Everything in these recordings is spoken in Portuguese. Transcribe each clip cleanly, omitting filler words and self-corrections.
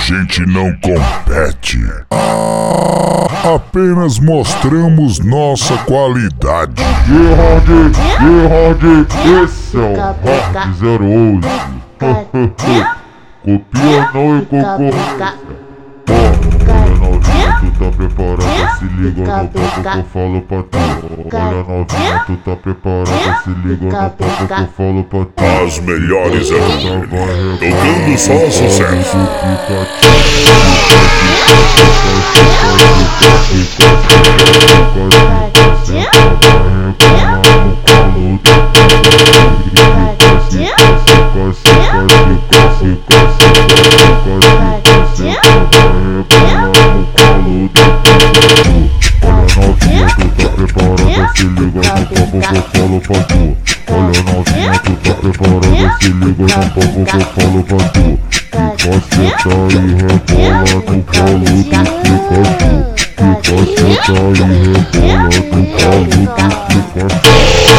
gente não compete. Apenas mostramos nossa qualidade. Esse é o Hard 011. Copia não e concorrência. Olha novinha, tu tá preparada? Se liga no papo que eu falo pra tu. Olha novinha, tu tá preparada? Se liga no papo que eu falo pra tu. As melhores aqui, tocando só sucesso. Se liga no papo que eu falo pra tu. Olha novinha, tu tá preparada? Se liga no papo que eu falo pra tu. Fica senta e rebola no colo do Pikachu. Fica senta e rebola no colo do Pikachu.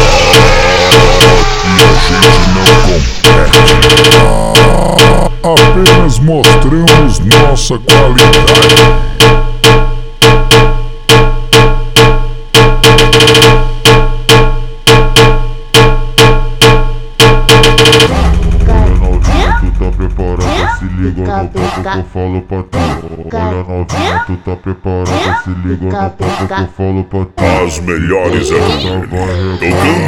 Apenas mostramos nossa qualidade. Se liga no papo que eu falo pra tu. Olha novinha, tu tá preparada? Se liga no papo que eu falo pra tu. As melhores aqui, tocando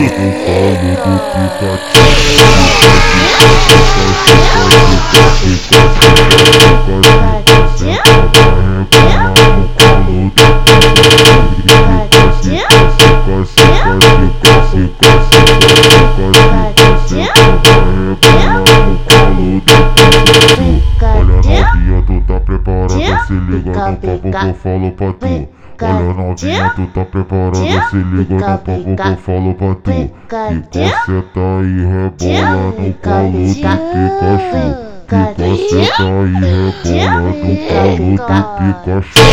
Se liga no papo que eu falo pra tu. Olha novinha, tu tá preparada? Se liga no papo que eu falo pra tu. Fica senta e rebola no colo do Pikachu. Fica senta e rebola no colo do Pikachu.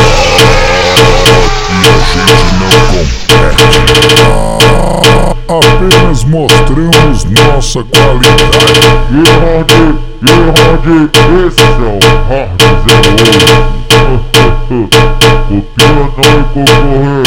Apenas mostramos nossa qualidade. Esse é o Hard 011. Copia não e concorrência.